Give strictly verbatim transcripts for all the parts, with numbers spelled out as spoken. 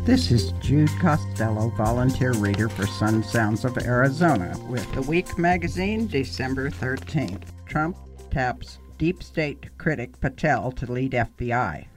This is Jude Costello, volunteer reader for Sun Sounds of Arizona, with The Week magazine, December thirteenth. Trump taps deep state critic Patel to lead F B I.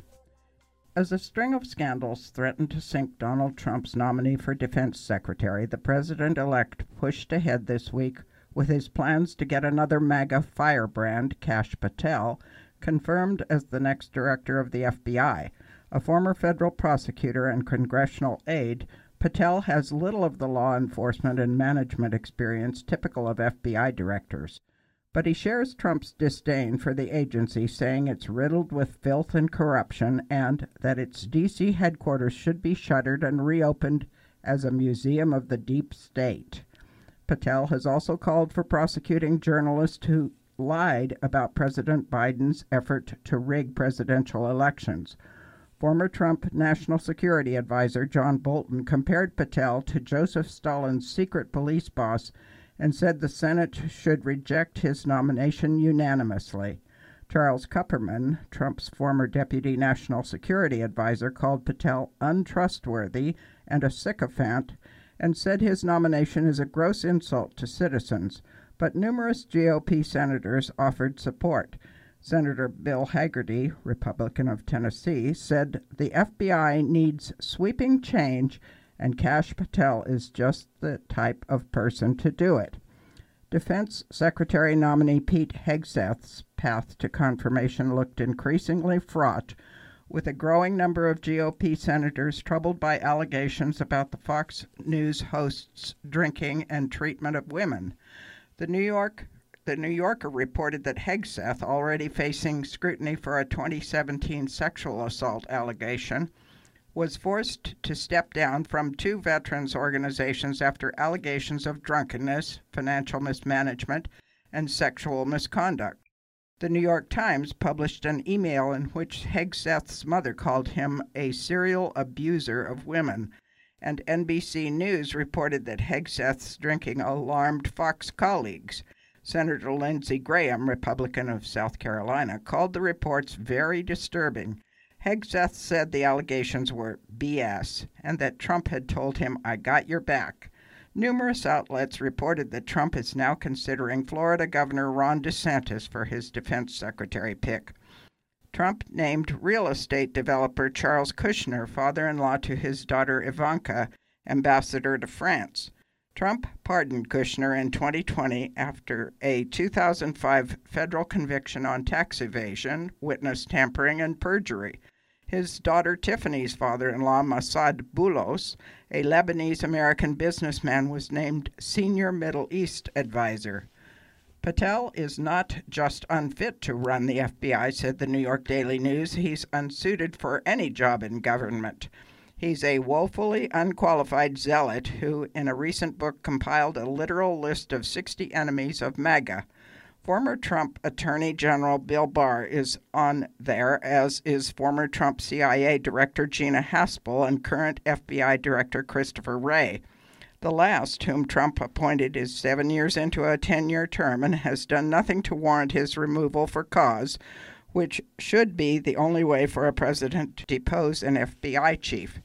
As a string of scandals threatened to sink Donald Trump's nominee for defense secretary, the president-elect pushed ahead this week with his plans to get another MAGA firebrand, Kash Patel, confirmed as the next director of the F B I. A former federal prosecutor and congressional aide, Patel has little of the law enforcement and management experience typical of F B I directors. But he shares Trump's disdain for the agency, saying it's riddled with filth and corruption and that its D C headquarters should be shuttered and reopened as a museum of the deep state. Patel has also called for prosecuting journalists who lied about President Biden's effort to rig presidential elections. Former Trump National Security Advisor John Bolton compared Patel to Joseph Stalin's secret police boss and said the Senate should reject his nomination unanimously. Charles Kupperman, Trump's former Deputy National Security Advisor, called Patel untrustworthy and a sycophant and said his nomination is a gross insult to citizens, but numerous G O P senators offered support. Senator Bill Hagerty, Republican of Tennessee, said the F B I needs sweeping change and Kash Patel is just the type of person to do it. Defense Secretary nominee Pete Hegseth's path to confirmation looked increasingly fraught, with a growing number of G O P senators troubled by allegations about the Fox News host's drinking and treatment of women. The New York The New Yorker reported that Hegseth, already facing scrutiny for a twenty seventeen sexual assault allegation, was forced to step down from two veterans organizations after allegations of drunkenness, financial mismanagement, and sexual misconduct. The New York Times published an email in which Hegseth's mother called him a serial abuser of women, and N B C News reported that Hegseth's drinking alarmed Fox colleagues. Senator Lindsey Graham, Republican of South Carolina, called the reports very disturbing. Hegseth said the allegations were B S and that Trump had told him, "I got your back." Numerous outlets reported that Trump is now considering Florida Governor Ron DeSantis for his defense secretary pick. Trump named real estate developer Charles Kushner, father-in-law to his daughter Ivanka, ambassador to France. Trump pardoned Kushner in twenty twenty after a two thousand five federal conviction on tax evasion, witness tampering, and perjury. His daughter Tiffany's father-in-law, Massad Boulos, a Lebanese-American businessman, was named Senior Middle East Advisor. Patel is not just unfit to run the F B I, said the New York Daily News. He's unsuited for any job in government. He's a woefully unqualified zealot who, in a recent book, compiled a literal list of sixty enemies of MAGA. Former Trump Attorney General Bill Barr is on there, as is former Trump C I A Director Gina Haspel and current F B I Director Christopher Wray. The last, whom Trump appointed, is seven years into a ten-year term and has done nothing to warrant his removal for cause, which should be the only way for a president to depose an F B I chief.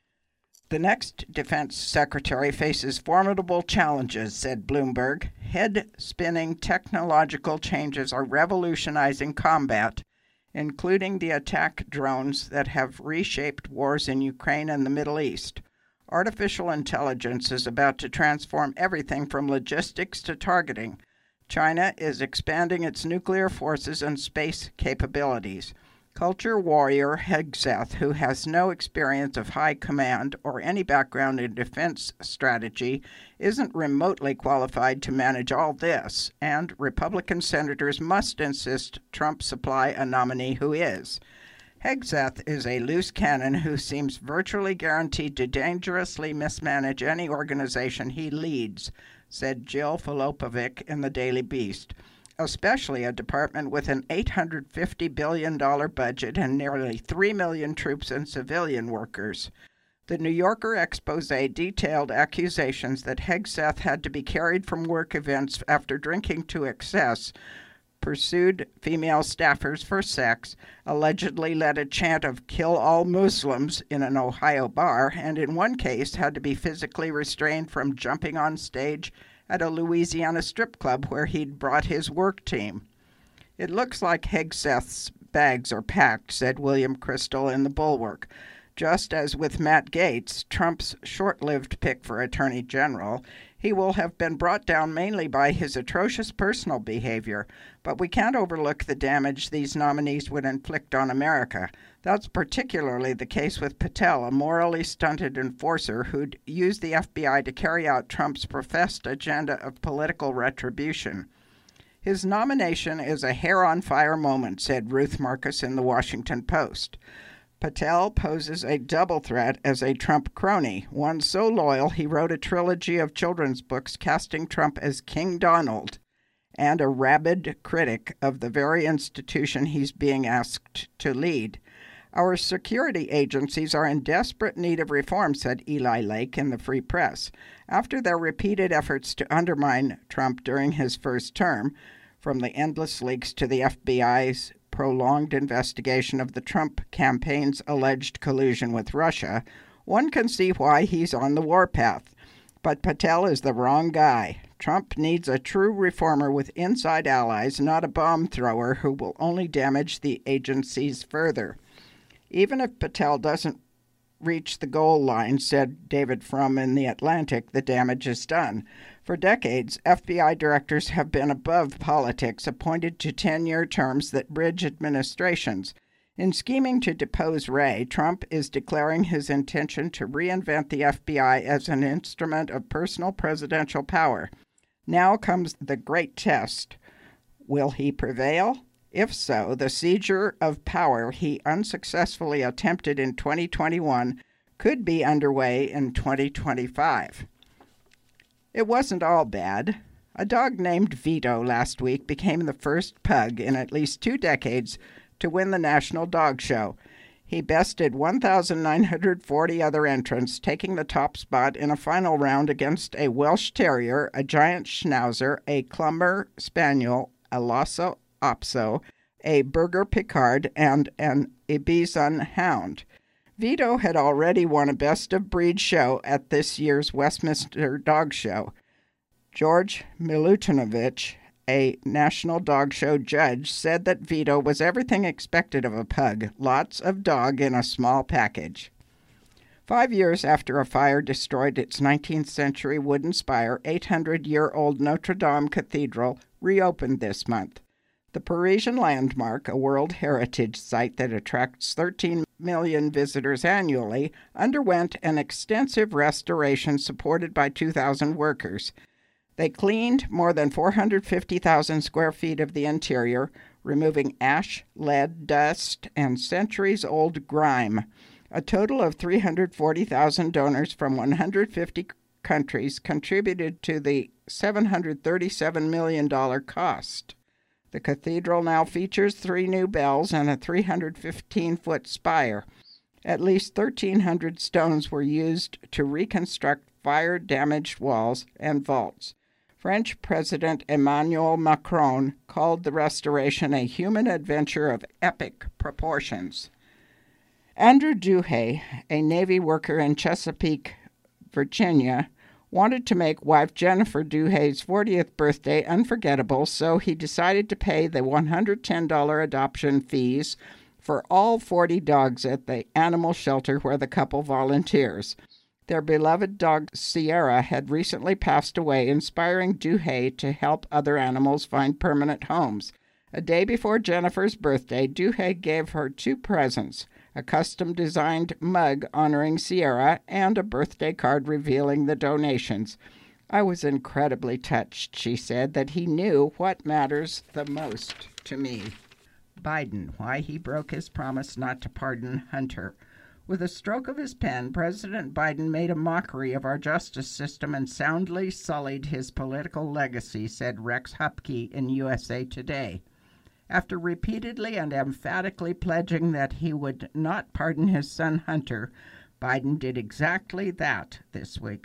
The next defense secretary faces formidable challenges, said Bloomberg. Head-spinning technological changes are revolutionizing combat, including the attack drones that have reshaped wars in Ukraine and the Middle East. Artificial intelligence is about to transform everything from logistics to targeting. China is expanding its nuclear forces and space capabilities. Culture warrior Hegseth, who has no experience of high command or any background in defense strategy, isn't remotely qualified to manage all this, and Republican senators must insist Trump supply a nominee who is. Hegseth is a loose cannon who seems virtually guaranteed to dangerously mismanage any organization he leads, said Jill Filopovic in the Daily Beast. Especially a department with an eight hundred fifty billion dollars budget and nearly three million troops and civilian workers. The New Yorker expose detailed accusations that Hegseth had to be carried from work events after drinking to excess, pursued female staffers for sex, allegedly led a chant of "Kill all Muslims" in an Ohio bar, and in one case had to be physically restrained from jumping on stage at a Louisiana strip club where he'd brought his work team. "It looks like Hegseth's bags are packed," said William Crystal in The Bulwark. Just as with Matt Gaetz, Trump's short-lived pick for Attorney General, he will have been brought down mainly by his atrocious personal behavior, but we can't overlook the damage these nominees would inflict on America. That's particularly the case with Patel, a morally stunted enforcer who'd used the F B I to carry out Trump's professed agenda of political retribution. "His nomination is a hair-on-fire moment," said Ruth Marcus in The Washington Post. Patel poses a double threat as a Trump crony, one so loyal he wrote a trilogy of children's books casting Trump as King Donald, and a rabid critic of the very institution he's being asked to lead. "Our security agencies are in desperate need of reform," said Eli Lake in the Free Press. After their repeated efforts to undermine Trump during his first term, from the endless leaks to the F B I's prolonged investigation of the Trump campaign's alleged collusion with Russia, one can see why he's on the warpath. But Patel is the wrong guy. Trump needs a true reformer with inside allies, not a bomb thrower who will only damage the agencies further. Even if Patel doesn't reach the goal line, said David Frum in The Atlantic, the damage is done. For decades, F B I directors have been above politics, appointed to ten-year terms that bridge administrations. In scheming to depose Wray, Trump is declaring his intention to reinvent the F B I as an instrument of personal presidential power. Now comes the great test. Will he prevail? If so, the seizure of power he unsuccessfully attempted in twenty twenty-one could be underway in twenty twenty-five. It wasn't all bad. A dog named Vito last week became the first pug in at least two decades to win the National Dog Show. He bested one thousand nine hundred forty other entrants, taking the top spot in a final round against a Welsh Terrier, a Giant Schnauzer, a Clumber Spaniel, a Lhasa Apso, a Berger Picard, and an Ibizan Hound. Vito had already won a best-of-breed show at this year's Westminster Dog Show. George Milutinovich, a National Dog Show judge, said that Vito was everything expected of a pug, lots of dog in a small package. Five years after a fire destroyed its nineteenth century wooden spire, eight hundred year old Notre Dame Cathedral reopened this month. The Parisian landmark, a World Heritage Site that attracts thirteen million visitors annually, underwent an extensive restoration supported by two thousand workers. They cleaned more than four hundred fifty thousand square feet of the interior, removing ash, lead, dust, and centuries-old grime. A total of three hundred forty thousand donors from one hundred fifty countries contributed to the seven hundred thirty-seven million dollars cost. The cathedral now features three new bells and a three hundred fifteen foot spire. At least thirteen hundred stones were used to reconstruct fire-damaged walls and vaults. French President Emmanuel Macron called the restoration a human adventure of epic proportions. Andrew Duhay, a Navy worker in Chesapeake, Virginia, wanted to make wife Jennifer Duhay's fortieth birthday unforgettable, so he decided to pay the one hundred ten dollars adoption fees for all forty dogs at the animal shelter where the couple volunteers. Their beloved dog Sierra had recently passed away, inspiring Duhay to help other animals find permanent homes. A day before Jennifer's birthday, Duhay gave her two presents, a custom-designed mug honoring Sierra, and a birthday card revealing the donations. I was incredibly touched, she said, that he knew what matters the most to me. Biden, why he broke his promise not to pardon Hunter. With a stroke of his pen, President Biden made a mockery of our justice system and soundly sullied his political legacy, said Rex Hupke in U S A Today. After repeatedly and emphatically pledging that he would not pardon his son Hunter, Biden did exactly that this week.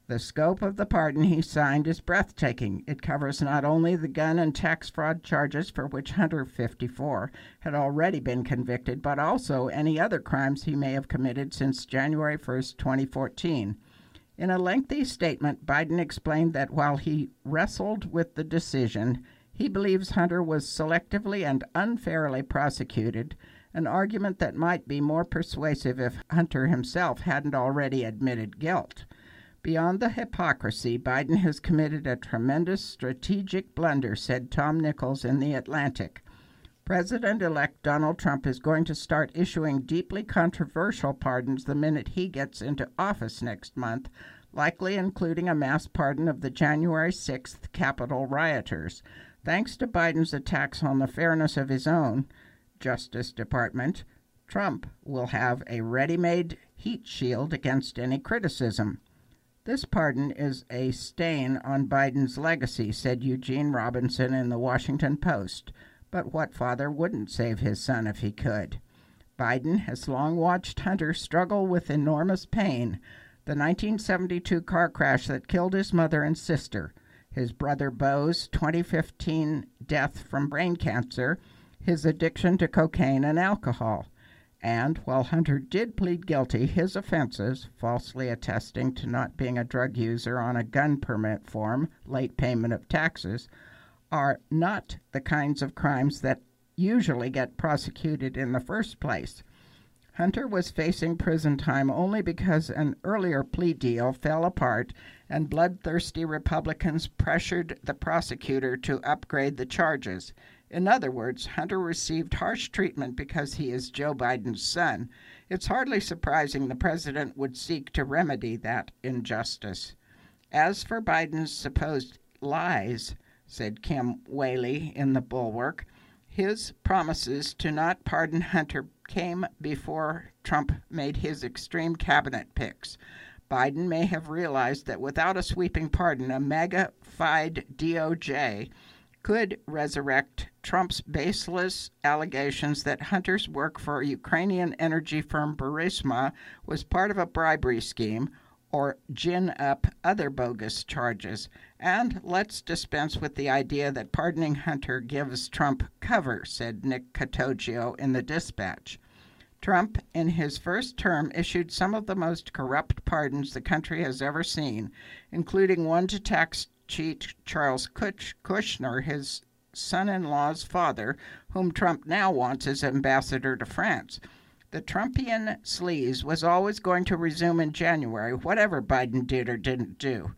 The scope of the pardon he signed is breathtaking. It covers not only the gun and tax fraud charges for which Hunter, fifty-four, had already been convicted, but also any other crimes he may have committed since January first, twenty fourteen. In a lengthy statement, Biden explained that while he wrestled with the decision, he believes Hunter was selectively and unfairly prosecuted, an argument that might be more persuasive if Hunter himself hadn't already admitted guilt. Beyond the hypocrisy, Biden has committed a tremendous strategic blunder, said Tom Nichols in The Atlantic. President-elect Donald Trump is going to start issuing deeply controversial pardons the minute he gets into office next month, likely including a mass pardon of the January sixth Capitol rioters. Thanks to Biden's attacks on the fairness of his own Justice Department, Trump will have a ready-made heat shield against any criticism. This pardon is a stain on Biden's legacy, said Eugene Robinson in the Washington Post. But what father wouldn't save his son if he could? Biden has long watched Hunter struggle with enormous pain. The nineteen seventy-two car crash that killed his mother and sister, his brother Beau's twenty fifteen death from brain cancer, his addiction to cocaine and alcohol. And while Hunter did plead guilty, his offenses, falsely attesting to not being a drug user on a gun permit form, late payment of taxes, are not the kinds of crimes that usually get prosecuted in the first place. Hunter was facing prison time only because an earlier plea deal fell apart and bloodthirsty Republicans pressured the prosecutor to upgrade the charges. In other words, Hunter received harsh treatment because he is Joe Biden's son. It's hardly surprising the president would seek to remedy that injustice. As for Biden's supposed lies, said Kim Whaley in The Bulwark, his promises to not pardon Hunter came before Trump made his extreme cabinet picks. Biden may have realized that without a sweeping pardon, a MAGA-fied D O J could resurrect Trump's baseless allegations that Hunter's work for Ukrainian energy firm Burisma was part of a bribery scheme, or gin up other bogus charges. And let's dispense with the idea that pardoning Hunter gives Trump cover, said Nick Catoggio in the Dispatch. Trump, in his first term, issued some of the most corrupt pardons the country has ever seen, including one to tax cheat Charles Kushner, his son-in-law's father, whom Trump now wants as ambassador to France. The Trumpian sleaze was always going to resume in January, whatever Biden did or didn't do.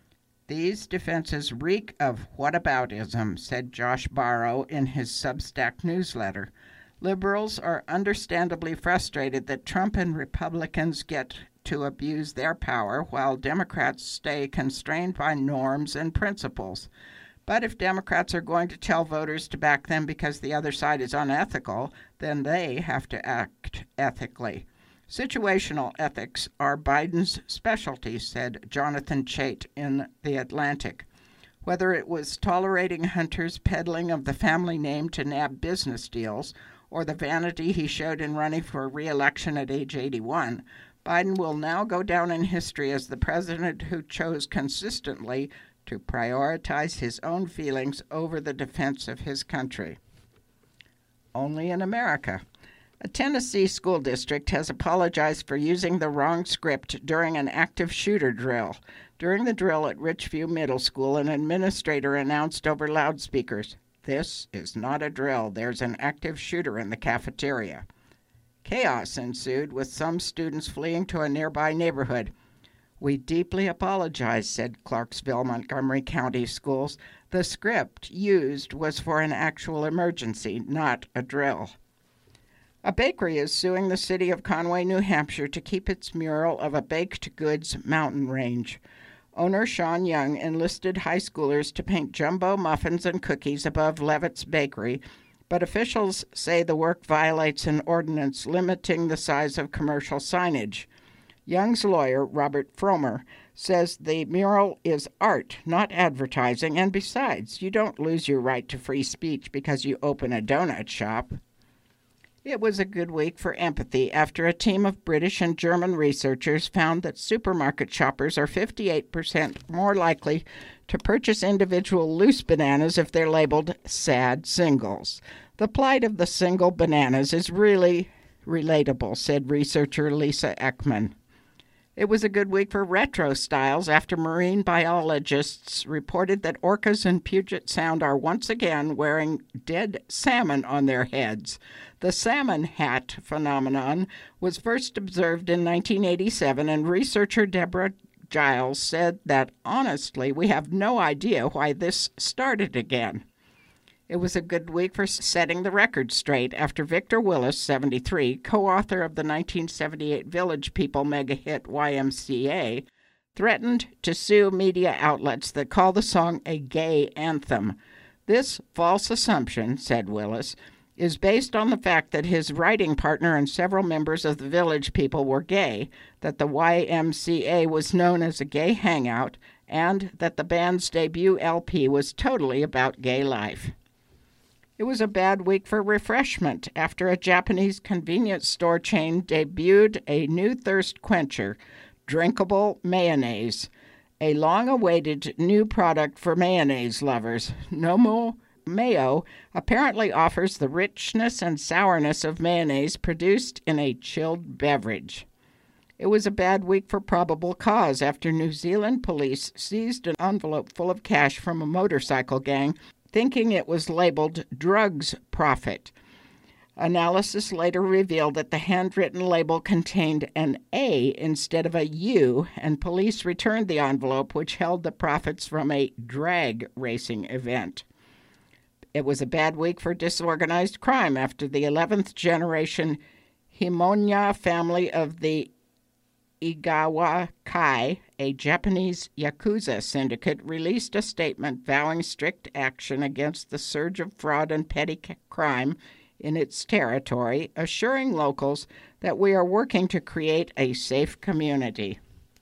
These defenses reek of whataboutism, said Josh Barro in his Substack newsletter. Liberals are understandably frustrated that Trump and Republicans get to abuse their power while Democrats stay constrained by norms and principles. But if Democrats are going to tell voters to back them because the other side is unethical, then they have to act ethically. Situational ethics are Biden's specialty, said Jonathan Chait in The Atlantic. Whether it was tolerating Hunter's peddling of the family name to nab business deals, or the vanity he showed in running for re-election at age eighty-one, Biden will now go down in history as the president who chose consistently to prioritize his own feelings over the defense of his country. Only in America. A Tennessee school district has apologized for using the wrong script during an active shooter drill. During the drill at Richview Middle School, an administrator announced over loudspeakers, "This is not a drill. There's an active shooter in the cafeteria." Chaos ensued, with some students fleeing to a nearby neighborhood. "We deeply apologize," said Clarksville Montgomery County Schools. "The script used was for an actual emergency, not a drill." A bakery is suing the city of Conway, New Hampshire, to keep its mural of a baked goods mountain range. Owner Sean Young enlisted high schoolers to paint jumbo muffins and cookies above Levitt's Bakery, but officials say the work violates an ordinance limiting the size of commercial signage. Young's lawyer, Robert Fromer, says the mural is art, not advertising, and besides, you don't lose your right to free speech because you open a donut shop. It was a good week for empathy after a team of British and German researchers found that supermarket shoppers are fifty-eight percent more likely to purchase individual loose bananas if they're labeled sad singles. The plight of the single bananas is really relatable, said researcher Lisa Ekman. It was a good week for retro styles after marine biologists reported that orcas in Puget Sound are once again wearing dead salmon on their heads. The salmon hat phenomenon was first observed in nineteen eighty-seven, and researcher Deborah Giles said that, honestly, we have no idea why this started again. It was a good week for setting the record straight after Victor Willis, seventy-three, co-author of the nineteen seventy-eight Village People mega hit Y M C A, threatened to sue media outlets that call the song a gay anthem. This false assumption, said Willis, is based on the fact that his writing partner and several members of the Village People were gay, that the Y M C A was known as a gay hangout, and that the band's debut L P was totally about gay life. It was a bad week for refreshment after a Japanese convenience store chain debuted a new thirst quencher, drinkable mayonnaise, a long-awaited new product for mayonnaise lovers. Nomu Mayo apparently offers the richness and sourness of mayonnaise produced in a chilled beverage. It was a bad week for probable cause after New Zealand police seized an envelope full of cash from a motorcycle gang, thinking it was labeled drugs profit. Analysis later revealed that the handwritten label contained an A instead of a U, and police returned the envelope, which held the profits from a drag racing event. It was a bad week for disorganized crime after the eleventh generation Himonya family of the Igawa Kai, a Japanese Yakuza syndicate, released a statement vowing strict action against the surge of fraud and petty crime in its territory, assuring locals that we are working to create a safe community.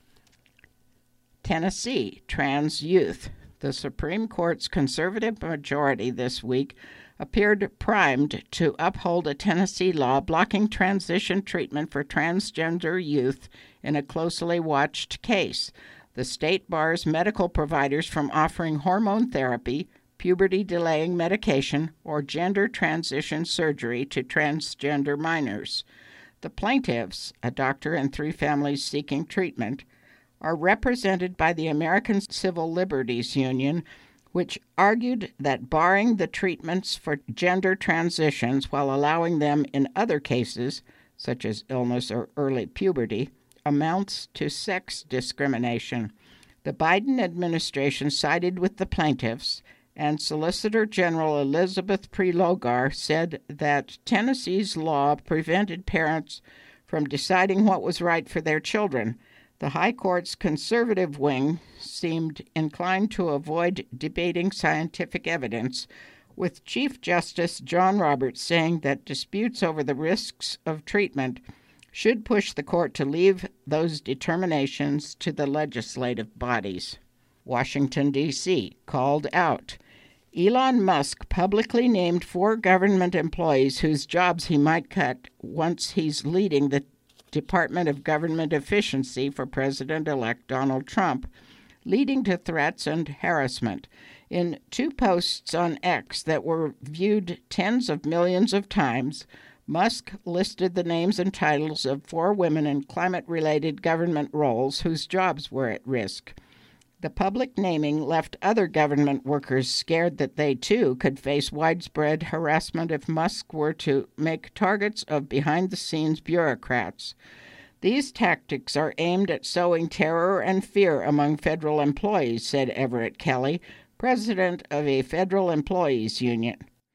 Tennessee trans youth. The Supreme Court's conservative majority this week appeared primed to uphold a Tennessee law blocking transition treatment for transgender youth in a closely watched case. The state bars medical providers from offering hormone therapy, puberty-delaying medication, or gender transition surgery to transgender minors. The plaintiffs, a doctor and three families seeking treatment, are represented by the American Civil Liberties Union, which argued that barring the treatments for gender transitions while allowing them in other cases, such as illness or early puberty, amounts to sex discrimination. The Biden administration sided with the plaintiffs, and Solicitor General Elizabeth Prelogar said that Tennessee's law prevented parents from deciding what was right for their children. The High Court's conservative wing seemed inclined to avoid debating scientific evidence, with Chief Justice John Roberts saying that disputes over the risks of treatment should push the court to leave those determinations to the legislative bodies. Washington, D C called out. Elon Musk publicly named four government employees whose jobs he might cut once he's leading the Department of Government Efficiency for President-elect Donald Trump, leading to threats and harassment. In two posts on X that were viewed tens of millions of times, Musk listed the names and titles of four women in climate-related government roles whose jobs were at risk. The public naming left other government workers scared that they, too, could face widespread harassment if Musk were to make targets of behind-the-scenes bureaucrats. These tactics are aimed at sowing terror and fear among federal employees, said Everett Kelly, president of a federal employees union.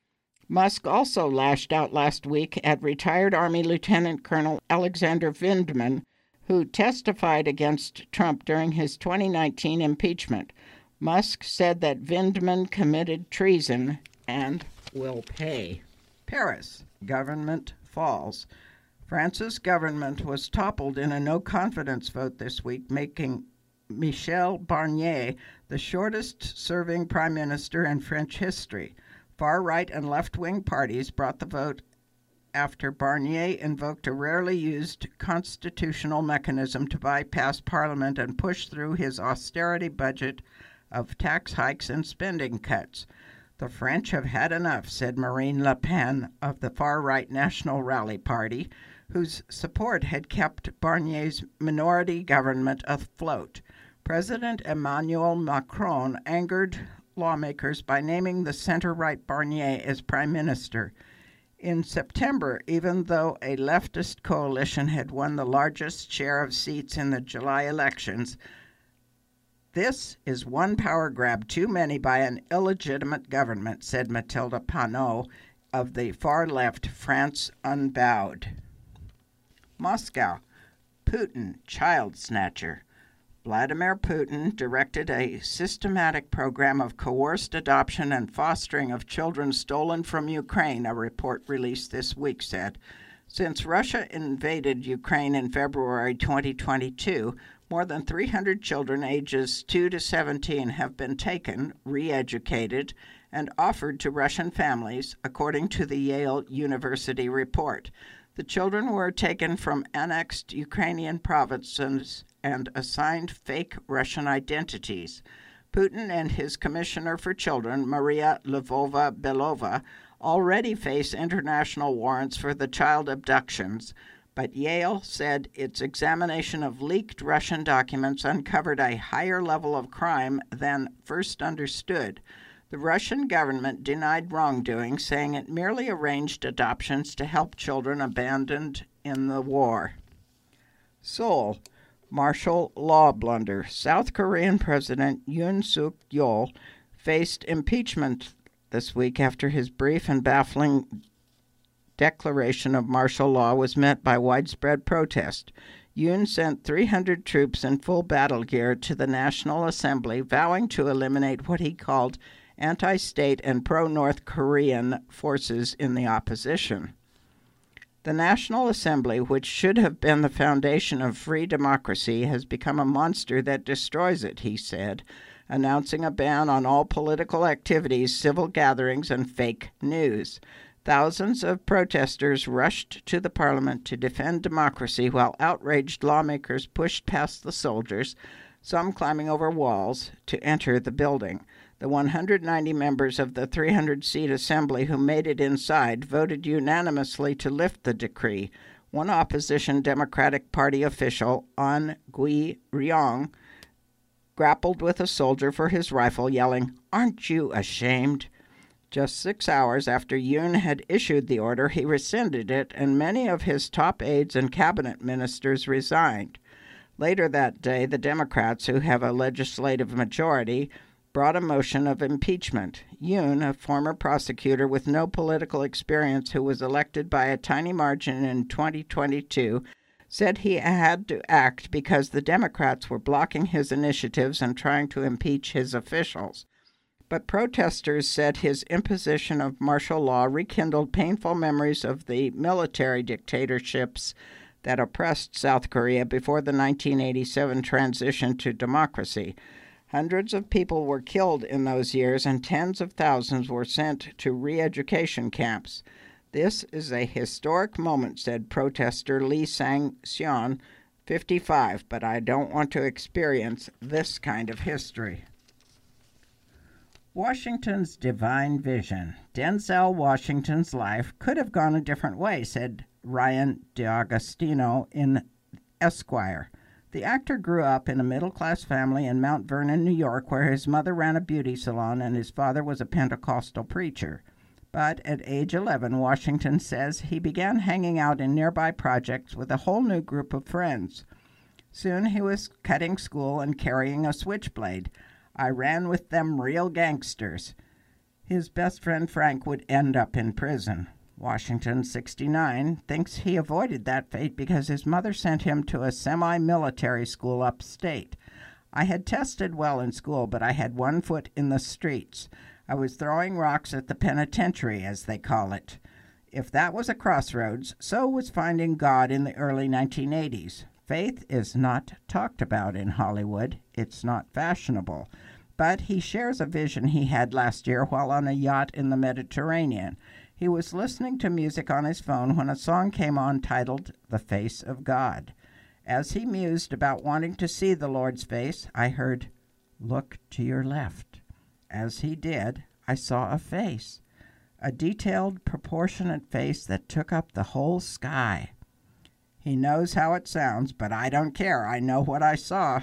Musk also lashed out last week at retired Army Lieutenant Colonel Alexander Vindman, who testified against Trump during his twenty nineteen impeachment. Musk said that Vindman committed treason and will pay. Paris. Government falls. France's government was toppled in a no-confidence vote this week, making Michel Barnier the shortest-serving prime minister in French history. Far-right and left-wing parties brought the vote after Barnier invoked a rarely used constitutional mechanism to bypass Parliament and push through his austerity budget of tax hikes and spending cuts. The French have had enough, said Marine Le Pen of the far-right National Rally Party, whose support had kept Barnier's minority government afloat. President Emmanuel Macron angered lawmakers by naming the center-right Barnier as prime minister. In September, even though a leftist coalition had won the largest share of seats in the July elections, this is one power grab too many by an illegitimate government, said Mathilde Panot of the far-left France Unbowed. Moscow. Putin, child snatcher. Vladimir Putin directed a systematic program of coerced adoption and fostering of children stolen from Ukraine, a report released this week said. Since Russia invaded Ukraine in February twenty twenty-two, more than three hundred children ages two to seventeen have been taken, re-educated, and offered to Russian families, according to the Yale University report. The children were taken from annexed Ukrainian provinces and assigned fake Russian identities. Putin and his commissioner for children, Maria Lvova-Belova, already face international warrants for the child abductions, but Yale said its examination of leaked Russian documents uncovered a higher level of crime than first understood. The Russian government denied wrongdoing, saying it merely arranged adoptions to help children abandoned in the war. Seoul. Martial law blunder. South Korean President Yoon Suk-yeol faced impeachment this week after his brief and baffling declaration of martial law was met by widespread protest. Yoon sent three hundred troops in full battle gear to the National Assembly, vowing to eliminate what he called anti-state and pro-North Korean forces in the opposition. The National Assembly, which should have been the foundation of free democracy, has become a monster that destroys it, he said, announcing a ban on all political activities, civil gatherings, and fake news. Thousands of protesters rushed to the parliament to defend democracy while outraged lawmakers pushed past the soldiers, some climbing over walls, to enter the building. The one hundred ninety members of the three hundred seat assembly who made it inside voted unanimously to lift the decree. One opposition Democratic Party official, An Gui-ryong, grappled with a soldier for his rifle, yelling, "Aren't you ashamed?" Just six hours after Yoon had issued the order, he rescinded it, and many of his top aides and cabinet ministers resigned. Later that day, the Democrats, who have a legislative majority, brought a motion of impeachment. Yoon, a former prosecutor with no political experience who was elected by a tiny margin in twenty twenty-two, said he had to act because the Democrats were blocking his initiatives and trying to impeach his officials. But protesters said his imposition of martial law rekindled painful memories of the military dictatorships that oppressed South Korea before the nineteen eighty-seven transition to democracy. Hundreds of people were killed in those years, and tens of thousands were sent to re-education camps. This is a historic moment, said protester Lee Sang-seon, fifty-five, but I don't want to experience this kind of history. Washington's divine vision. Denzel Washington's life could have gone a different way, said Ryan D'Agostino in Esquire. The actor grew up in a middle-class family in Mount Vernon, New York, where his mother ran a beauty salon and his father was a Pentecostal preacher. But at age eleven, Washington says he began hanging out in nearby projects with a whole new group of friends. Soon he was cutting school and carrying a switchblade. I ran with them real gangsters. His best friend Frank would end up in prison. Washington, sixty-nine, thinks he avoided that fate because his mother sent him to a semi-military school upstate. I had tested well in school, but I had one foot in the streets. I was throwing rocks at the penitentiary, as they call it. If that was a crossroads, so was finding God in the early nineteen eighties. Faith is not talked about in Hollywood. It's not fashionable. But he shares a vision he had last year while on a yacht in the Mediterranean. He was listening to music on his phone when a song came on titled The Face of God. As he mused about wanting to see the Lord's face, I heard, "Look to your left." As he did, I saw a face, a detailed, proportionate face that took up the whole sky. He knows how it sounds, but I don't care. I know what I saw.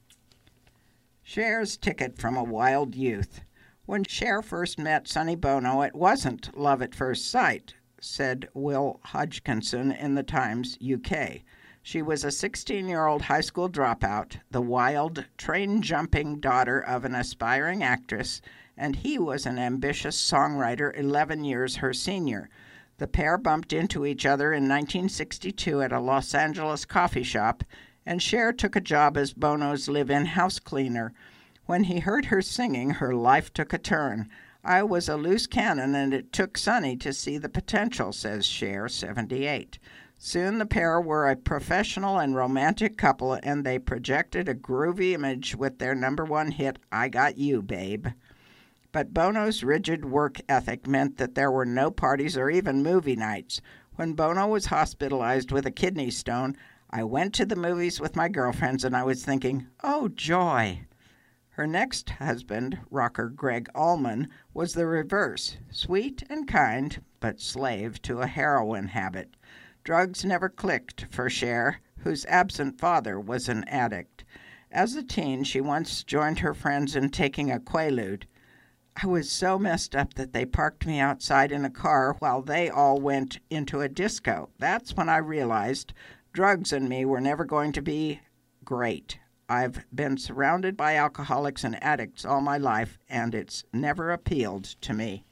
Cher's ticket from a wild youth. When Cher first met Sonny Bono, it wasn't love at first sight, said Will Hodgkinson in the Times U K. She was a sixteen-year-old high school dropout, the wild, train-jumping daughter of an aspiring actress, and he was an ambitious songwriter eleven years her senior. The pair bumped into each other in nineteen sixty-two at a Los Angeles coffee shop, and Cher took a job as Bono's live-in house cleaner. When he heard her singing, her life took a turn. I was a loose cannon, and it took Sonny to see the potential, says Cher, seventy-eight. Soon the pair were a professional and romantic couple, and they projected a groovy image with their number one hit, I Got You, Babe. But Bono's rigid work ethic meant that there were no parties or even movie nights. When Bono was hospitalized with a kidney stone, I went to the movies with my girlfriends, and I was thinking, oh, joy. Her next husband, rocker Greg Allman, was the reverse, sweet and kind, but slave to a heroin habit. Drugs never clicked for Cher, whose absent father was an addict. As a teen, she once joined her friends in taking a Quaalude. I was so messed up that they parked me outside in a car while they all went into a disco. That's when I realized drugs and me were never going to be great. I've been surrounded by alcoholics and addicts all my life, and it's never appealed to me.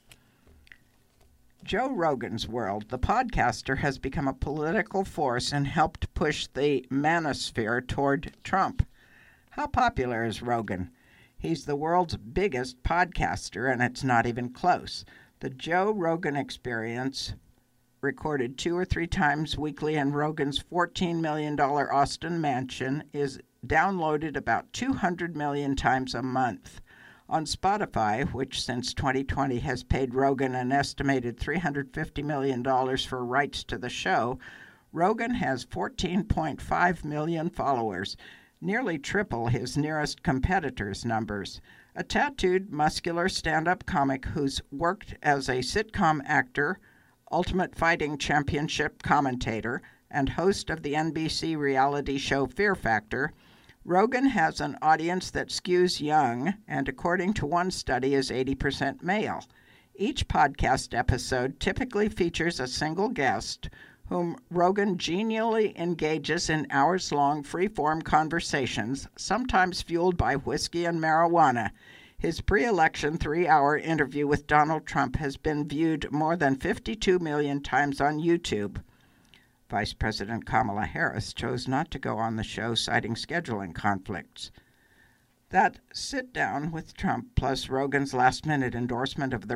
Joe Rogan's world. The podcaster has become a political force and helped push the manosphere toward Trump. How popular is Rogan? He's the world's biggest podcaster, and it's not even close. The Joe Rogan Experience, recorded two or three times weekly in Rogan's fourteen million dollars Austin mansion, is downloaded about two hundred million times a month. On Spotify, which since twenty twenty has paid Rogan an estimated three hundred fifty million dollars for rights to the show, Rogan has fourteen point five million followers, nearly triple his nearest competitor's numbers. A tattooed, muscular stand-up comic who's worked as a sitcom actor, Ultimate Fighting Championship commentator, and host of the N B C reality show Fear Factor, Rogan has an audience that skews young and, according to one study, is eighty percent male. Each podcast episode typically features a single guest whom Rogan genially engages in hours-long free-form conversations, sometimes fueled by whiskey and marijuana. His pre-election three-hour interview with Donald Trump has been viewed more than fifty-two million times on YouTube. Vice President Kamala Harris chose not to go on the show, citing scheduling conflicts. That sit-down with Trump, plus Rogan's last-minute endorsement of the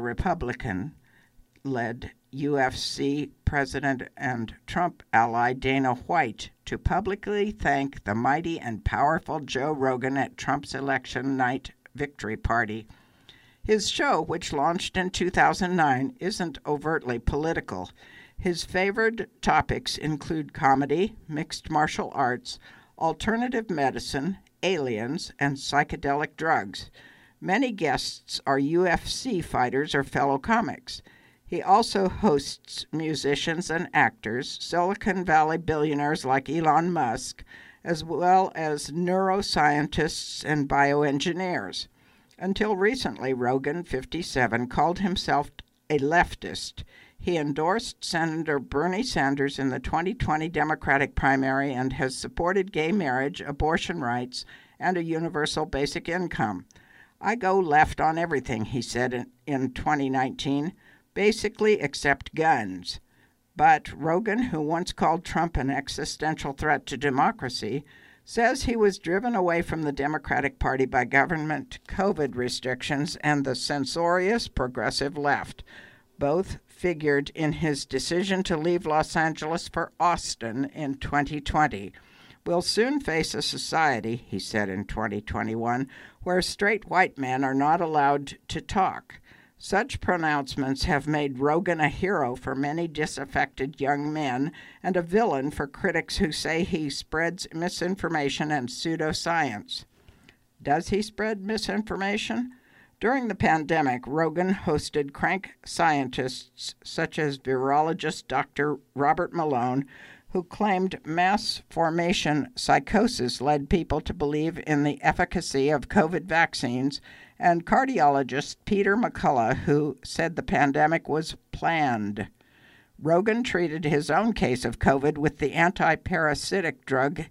Republican-led U F C president and Trump ally Dana White to publicly thank the mighty and powerful Joe Rogan at Trump's election night victory party. His show, which launched in two thousand nine, isn't overtly political. His favored topics include comedy, mixed martial arts, alternative medicine, aliens, and psychedelic drugs. Many guests are U F C fighters or fellow comics. He also hosts musicians and actors, Silicon Valley billionaires like Elon Musk, as well as neuroscientists and bioengineers. Until recently, Rogan, fifty-seven, called himself a leftist. He endorsed Senator Bernie Sanders in the twenty twenty Democratic primary and has supported gay marriage, abortion rights, and a universal basic income. I go left on everything, he said in, in twenty nineteen, basically except guns. But Rogan, who once called Trump an existential threat to democracy, says he was driven away from the Democratic Party by government COVID restrictions and the censorious progressive left. Both figured in his decision to leave Los Angeles for Austin in twenty twenty. We'll soon face a society, he said in twenty twenty-one, where straight white men are not allowed to talk. Such pronouncements have made Rogan a hero for many disaffected young men and a villain for critics who say he spreads misinformation and pseudoscience. Does he spread misinformation? During the pandemic, Rogan hosted crank scientists such as virologist Doctor Robert Malone, who claimed mass formation psychosis led people to believe in the efficacy of COVID vaccines, and cardiologist Peter McCullough, who said the pandemic was planned. Rogan treated his own case of COVID with the anti-parasitic drug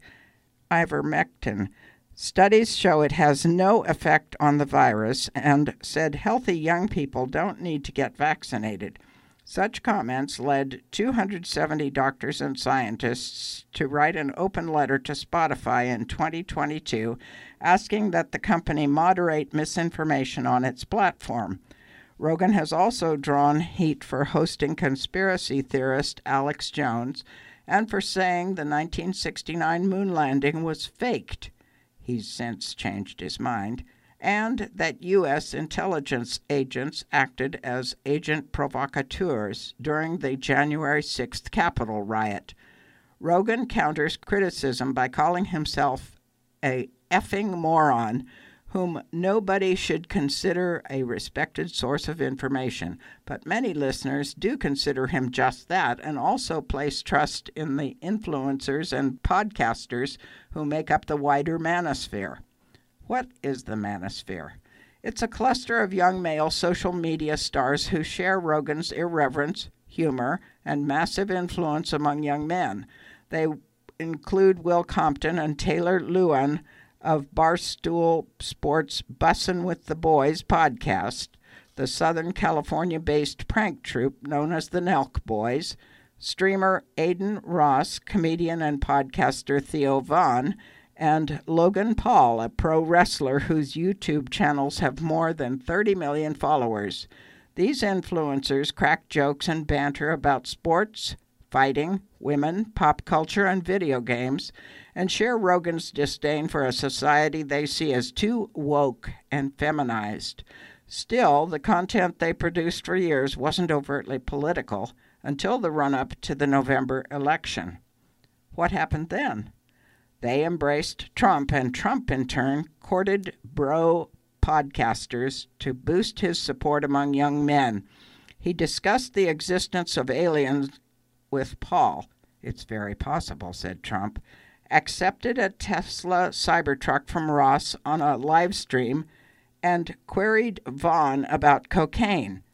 ivermectin. Studies show it has no effect on the virus, and said healthy young people don't need to get vaccinated. Such comments led two hundred seventy doctors and scientists to write an open letter to Spotify in twenty twenty-two asking that the company moderate misinformation on its platform. Rogan has also drawn heat for hosting conspiracy theorist Alex Jones and for saying the nineteen sixty-nine moon landing was faked. He's since changed his mind. And that U S intelligence agents acted as agent provocateurs during the January sixth Capitol riot. Rogan counters criticism by calling himself a effing moron whom nobody should consider a respected source of information, but many listeners do consider him just that and also place trust in the influencers and podcasters who make up the wider manosphere. What is the manosphere? It's a cluster of young male social media stars who share Rogan's irreverence, humor, and massive influence among young men. They include Will Compton and Taylor Lewan of Barstool Sports' Bussin' with the Boys podcast, the Southern California-based prank troupe known as the Nelk Boys, streamer Aiden Ross, comedian and podcaster Theo Vaughn, and Logan Paul, a pro wrestler whose YouTube channels have more than thirty million followers. These influencers crack jokes and banter about sports, fighting, women, pop culture, and video games, and share Rogan's disdain for a society they see as too woke and feminized. Still, the content they produced for years wasn't overtly political until the run-up to the November election. What happened then? They embraced Trump, and Trump, in turn, courted bro podcasters to boost his support among young men. He discussed the existence of aliens with Paul. It's very possible, said Trump. Accepted a Tesla Cybertruck from Ross on a live stream and queried Vaughn about cocaine.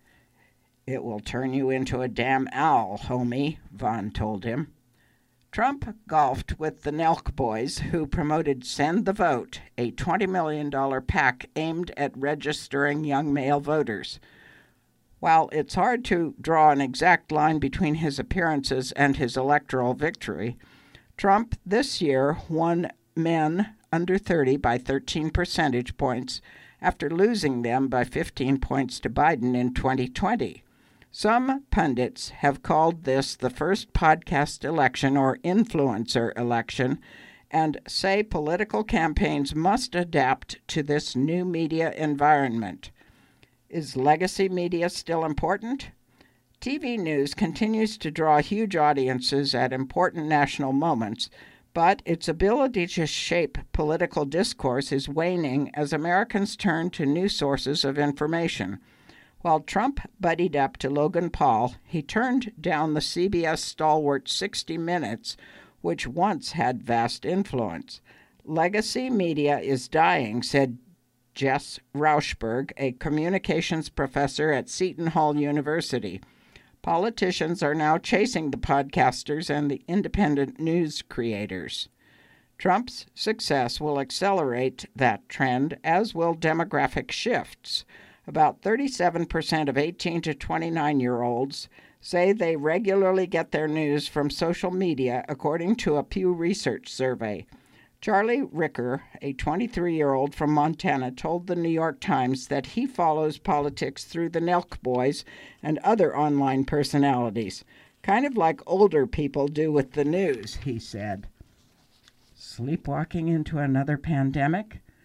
It will turn you into a damn owl, homie, Vaughn told him. Trump golfed with the Nelk Boys, who promoted Send the Vote, a twenty million dollars PAC aimed at registering young male voters. While it's hard to draw an exact line between his appearances and his electoral victory, Trump this year won men under thirty by thirteen percentage points after losing them by fifteen points to Biden in twenty twenty. Some pundits have called this the first podcast election or influencer election and say political campaigns must adapt to this new media environment. Is legacy media still important? T V news continues to draw huge audiences at important national moments, but its ability to shape political discourse is waning as Americans turn to new sources of information. While Trump buddied up to Logan Paul, he turned down the C B S stalwart sixty minutes, which once had vast influence. Legacy media is dying, said Jess Rauschberg, a communications professor at Seton Hall University. Politicians are now chasing the podcasters and the independent news creators. Trump's success will accelerate that trend, as will demographic shifts. About thirty-seven percent of eighteen to twenty-nine-year-olds say they regularly get their news from social media, according to a Pew Research survey. Charlie Ricker, a twenty-three-year-old from Montana, told the New York Times that he follows politics through the Nelk Boys and other online personalities, kind of like older people do with the news, he said. Sleepwalking into another pandemic?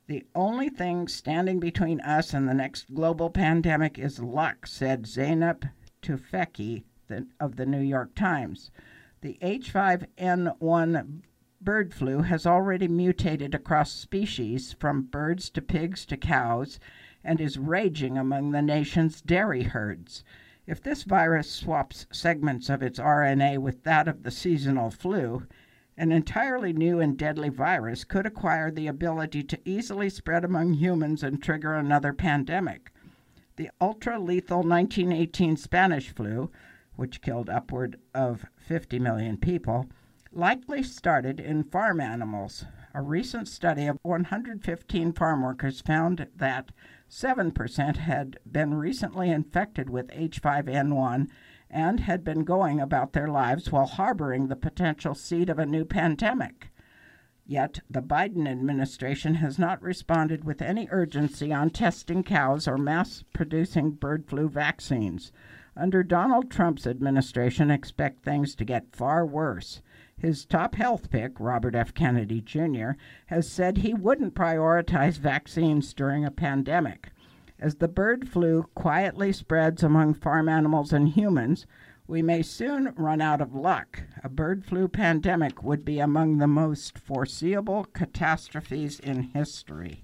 "The only thing standing between us and the next global pandemic is luck," said Zeynep Tufekci of the New York Times. The H five N one bird flu has already mutated across species, from birds to pigs to cows, and is raging among the nation's dairy herds. If this virus swaps segments of its R N A with that of the seasonal flu, an entirely new and deadly virus could acquire the ability to easily spread among humans and trigger another pandemic. The ultra-lethal nineteen eighteen Spanish flu, which killed upward of fifty million people, likely started in farm animals. A recent study of one hundred fifteen farm workers found that seven percent had been recently infected with H five N one and had been going about their lives while harboring the potential seed of a new pandemic. Yet the Biden administration has not responded with any urgency on testing cows or mass-producing bird flu vaccines. Under Donald Trump's administration, expect things to get far worse. His top health pick, Robert F. Kennedy Junior, has said he wouldn't prioritize vaccines during a pandemic. As the bird flu quietly spreads among farm animals and humans, we may soon run out of luck. A bird flu pandemic would be among the most foreseeable catastrophes in history.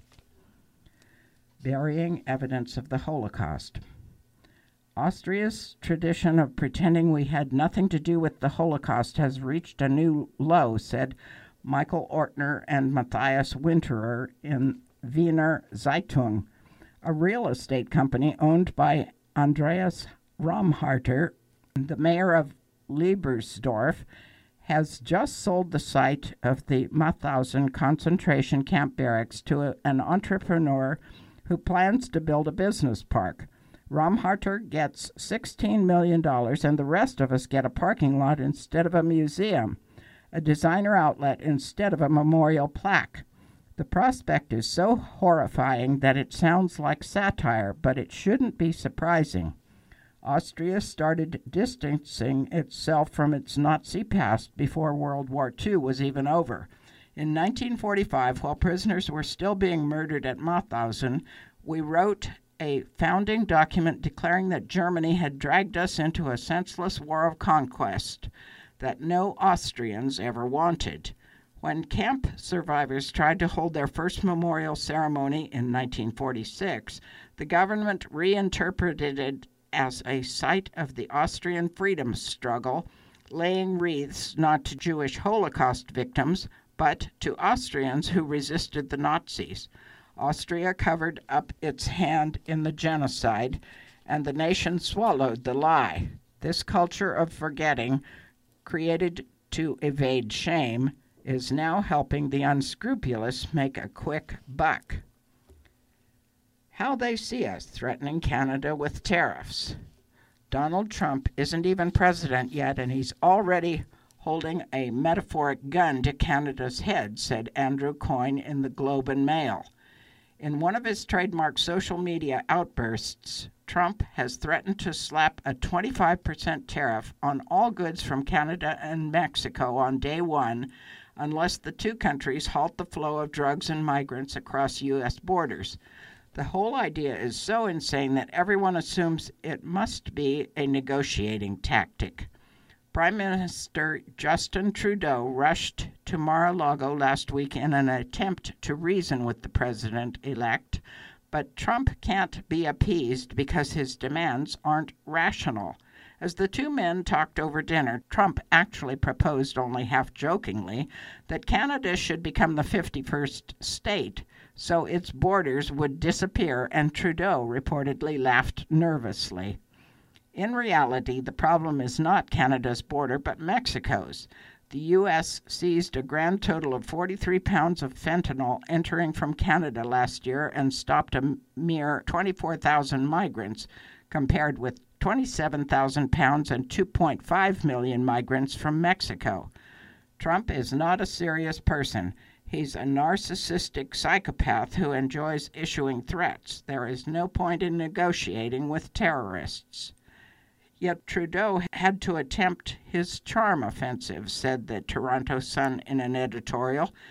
Burying evidence of the Holocaust. Austria's tradition of pretending we had nothing to do with the Holocaust has reached a new low, said Michael Ortner and Matthias Winterer in Wiener Zeitung. A real estate company owned by Andreas Raumharter, the mayor of Liebersdorf, has just sold the site of the Mauthausen concentration camp barracks to a, an entrepreneur who plans to build a business park. Raumharter gets sixteen million dollars, and the rest of us get a parking lot instead of a museum, a designer outlet instead of a memorial plaque. The prospect is so horrifying that it sounds like satire, but it shouldn't be surprising. Austria started distancing itself from its Nazi past before World War Two was even over. In nineteen forty-five, while prisoners were still being murdered at Mauthausen, we wrote a founding document declaring that Germany had dragged us into a senseless war of conquest that no Austrians ever wanted. When camp survivors tried to hold their first memorial ceremony in nineteen forty-six, the government reinterpreted it as a site of the Austrian freedom struggle, laying wreaths not to Jewish Holocaust victims, but to Austrians who resisted the Nazis. Austria covered up its hand in the genocide, and the nation swallowed the lie. This culture of forgetting, created to evade shame, is now helping the unscrupulous make a quick buck. How they see us threatening Canada with tariffs. Donald Trump isn't even president yet, and he's already holding a metaphoric gun to Canada's head, said Andrew Coyne in the Globe and Mail. In one of his trademark social media outbursts, Trump has threatened to slap a twenty-five percent tariff on all goods from Canada and Mexico on day one, unless the two countries halt the flow of drugs and migrants across U S borders. The whole idea is so insane that everyone assumes it must be a negotiating tactic. Prime Minister Justin Trudeau rushed to Mar-a-Lago last week in an attempt to reason with the president-elect, but Trump can't be appeased because his demands aren't rational. As the two men talked over dinner, Trump actually proposed, only half-jokingly, that Canada should become the fifty-first state, so its borders would disappear, and Trudeau reportedly laughed nervously. In reality, the problem is not Canada's border, but Mexico's. The U S seized a grand total of forty-three pounds of fentanyl entering from Canada last year and stopped a mere twenty-four thousand migrants, compared with twenty-seven thousand pounds and two point five million migrants from Mexico. Trump is not a serious person. He's a narcissistic psychopath who enjoys issuing threats. There is no point in negotiating with terrorists. Yet Trudeau had to attempt his charm offensive, said the Toronto Sun in an editorial.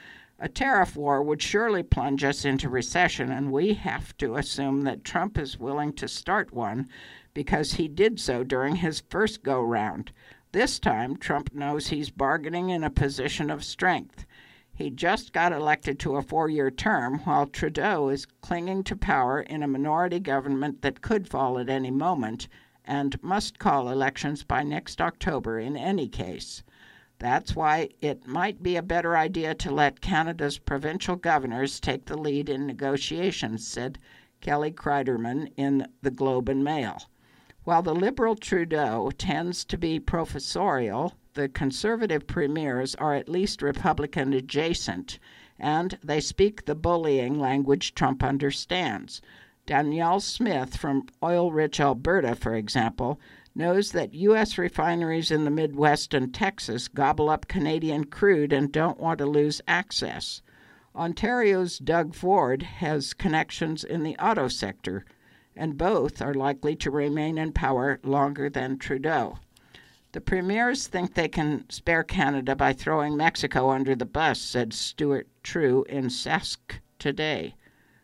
A tariff war would surely plunge us into recession, and we have to assume that Trump is willing to start one because he did so during his first go-round. This time, Trump knows he's bargaining in a position of strength. He just got elected to a four-year term, while Trudeau is clinging to power in a minority government that could fall at any moment and must call elections by next October in any case. That's why it might be a better idea to let Canada's provincial governors take the lead in negotiations, said Kelly Kreiderman in the Globe and Mail. While the Liberal Trudeau tends to be professorial, the Conservative premiers are at least Republican adjacent, and they speak the bullying language Trump understands. Danielle Smith from oil-rich Alberta, for example, knows that U S refineries in the Midwest and Texas gobble up Canadian crude and don't want to lose access. Ontario's Doug Ford has connections in the auto sector, and both are likely to remain in power longer than Trudeau. The premiers think they can spare Canada by throwing Mexico under the bus, said Stuart True in Sask Today.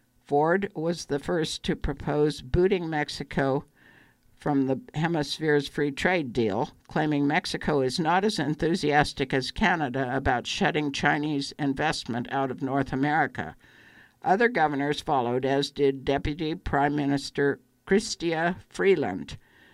Ford was the first to propose booting Mexico from the hemisphere's free trade deal, claiming Mexico is not as enthusiastic as Canada about shutting Chinese investment out of North America. Other governors followed, as did Deputy Prime Minister Chrystia Freeland.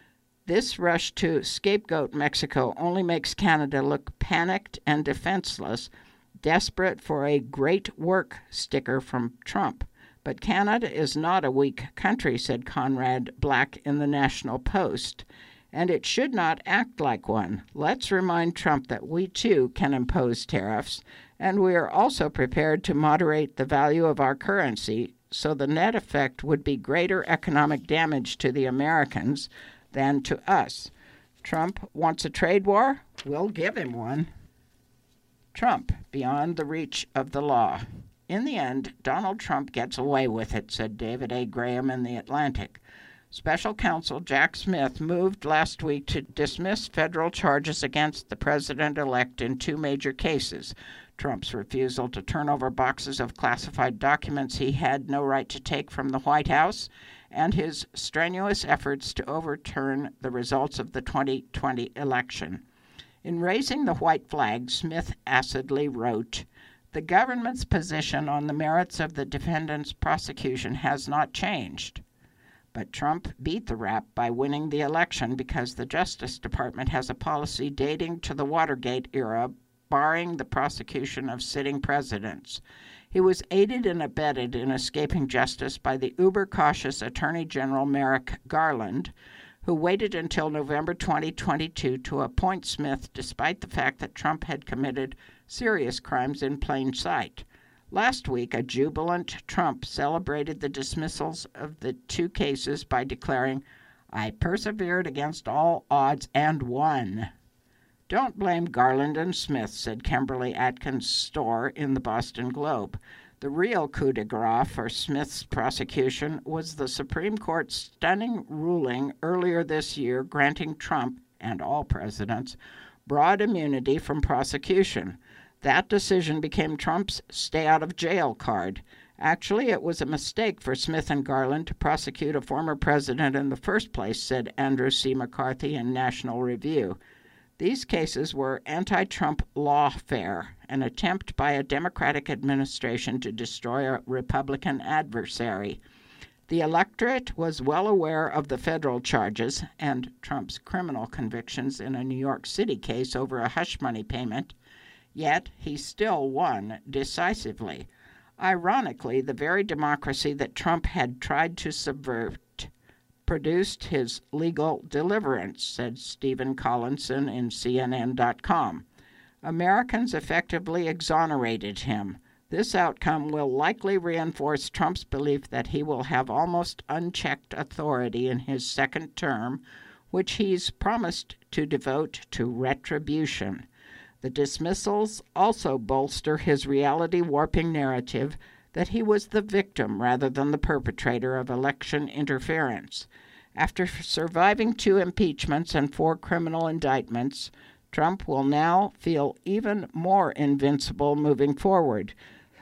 This rush to scapegoat Mexico only makes Canada look panicked and defenseless, desperate for a great work sticker from Trump. But Canada is not a weak country, said Conrad Black in the National Post, and it should not act like one. Let's remind Trump that we too can impose tariffs, and we are also prepared to moderate the value of our currency, so the net effect would be greater economic damage to the Americans than to us. Trump wants a trade war? We'll give him one. Trump, beyond the reach of the law. In the end, Donald Trump gets away with it, said David A. Graham in The Atlantic. Special counsel Jack Smith moved last week to dismiss federal charges against the president-elect in two major cases: Trump's refusal to turn over boxes of classified documents he had no right to take from the White House, and his strenuous efforts to overturn the results of the twenty twenty election. In raising the white flag, Smith acidly wrote, "The government's position on the merits of the defendant's prosecution has not changed. But Trump beat the rap by winning the election because the Justice Department has a policy dating to the Watergate era barring the prosecution of sitting presidents. He was aided and abetted in escaping justice by the uber-cautious Attorney General Merrick Garland, who waited until November twenty twenty-two to appoint Smith despite the fact that Trump had committed serious crimes in plain sight. Last week, a jubilant Trump celebrated the dismissals of the two cases by declaring, 'I persevered against all odds and won.' Don't blame Garland and Smith," said Kimberly Atkins Storr in the Boston Globe. The real coup de grace for Smith's prosecution was the Supreme Court's stunning ruling earlier this year granting Trump, and all presidents, broad immunity from prosecution. That decision became Trump's stay-out-of-jail card. Actually, it was a mistake for Smith and Garland to prosecute a former president in the first place, said Andrew C. McCarthy in National Review. These cases were anti-Trump lawfare, an attempt by a Democratic administration to destroy a Republican adversary. The electorate was well aware of the federal charges and Trump's criminal convictions in a New York City case over a hush money payment, yet he still won decisively. Ironically, the very democracy that Trump had tried to subvert produced his legal deliverance, said Stephen Collinson in C N N dot com. Americans effectively exonerated him. This outcome will likely reinforce Trump's belief that he will have almost unchecked authority in his second term, which he's promised to devote to retribution. The dismissals also bolster his reality-warping narrative that he was the victim rather than the perpetrator of election interference. After surviving two impeachments and four criminal indictments, Trump will now feel even more invincible moving forward.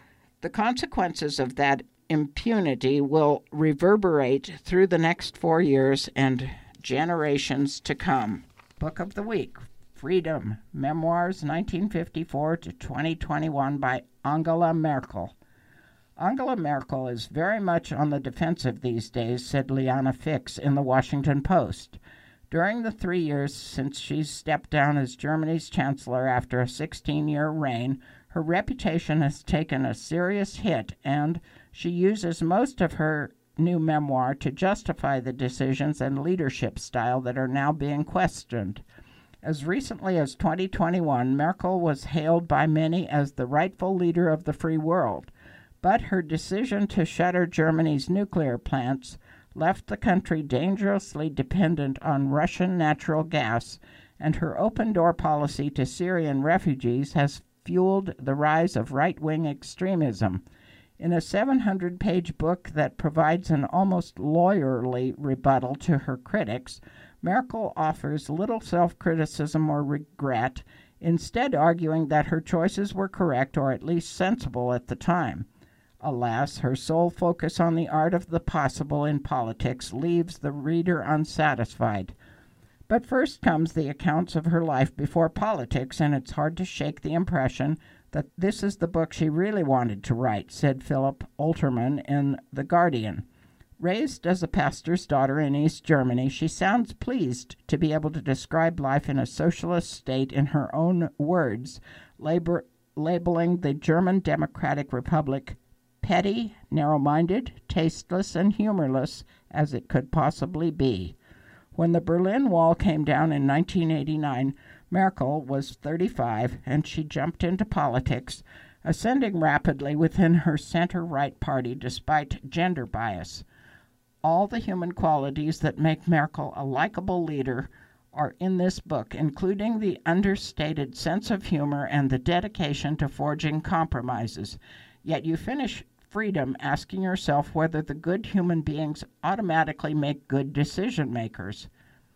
The consequences of that impunity will reverberate through the next four years and generations to come. Book of the Week, Freedom, Memoirs nineteen fifty-four to twenty twenty-one by Angela Merkel. Angela Merkel is very much on the defensive these days, said Liana Fix in the Washington Post. During the three years since she's stepped down as Germany's chancellor after a sixteen-year reign, her reputation has taken a serious hit, and she uses most of her new memoir to justify the decisions and leadership style that are now being questioned. As recently as twenty twenty-one, Merkel was hailed by many as the rightful leader of the free world, but her decision to shutter Germany's nuclear plants left the country dangerously dependent on Russian natural gas, and her open-door policy to Syrian refugees has fueled the rise of right-wing extremism. In a seven hundred page book that provides an almost lawyerly rebuttal to her critics, Merkel offers little self-criticism or regret, instead arguing that her choices were correct or at least sensible at the time. Alas, her sole focus on the art of the possible in politics leaves the reader unsatisfied. But first comes the accounts of her life before politics, and it's hard to shake the impression that this is the book she really wanted to write, said Philip Oltermann in The Guardian. Raised as a pastor's daughter in East Germany, she sounds pleased to be able to describe life in a socialist state in her own words, labor, labeling the German Democratic Republic petty, narrow-minded, tasteless, and humorless as it could possibly be. When the Berlin Wall came down in nineteen eighty-nine, Merkel was thirty-five, and she jumped into politics, ascending rapidly within her center-right party despite gender bias. All the human qualities that make Merkel a likable leader are in this book, including the understated sense of humor and the dedication to forging compromises. Yet you finish Freedom asking yourself whether the good human beings automatically make good decision makers.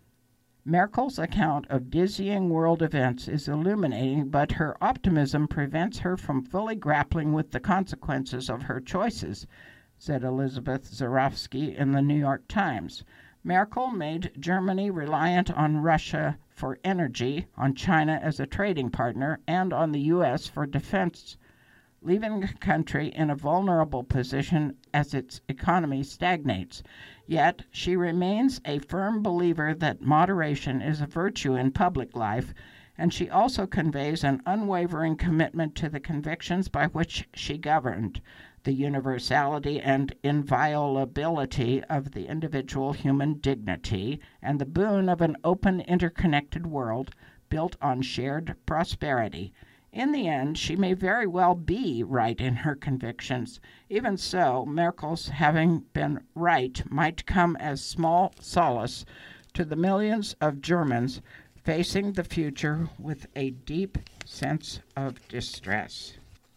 Merkel's account of dizzying world events is illuminating, but her optimism prevents her from fully grappling with the consequences of her choices, said Elizabeth Zarofsky in the New York Times. Merkel made Germany reliant on Russia for energy, on China as a trading partner, and on the U S for defense, leaving the country in a vulnerable position as its economy stagnates. Yet she remains a firm believer that moderation is a virtue in public life, and she also conveys an unwavering commitment to the convictions by which she governed, the universality and inviolability of the individual human dignity, and the boon of an open, interconnected world built on shared prosperity. In the end, she may very well be right in her convictions. Even so, Merkel's having been right might come as small solace to the millions of Germans facing the future with a deep sense of distress.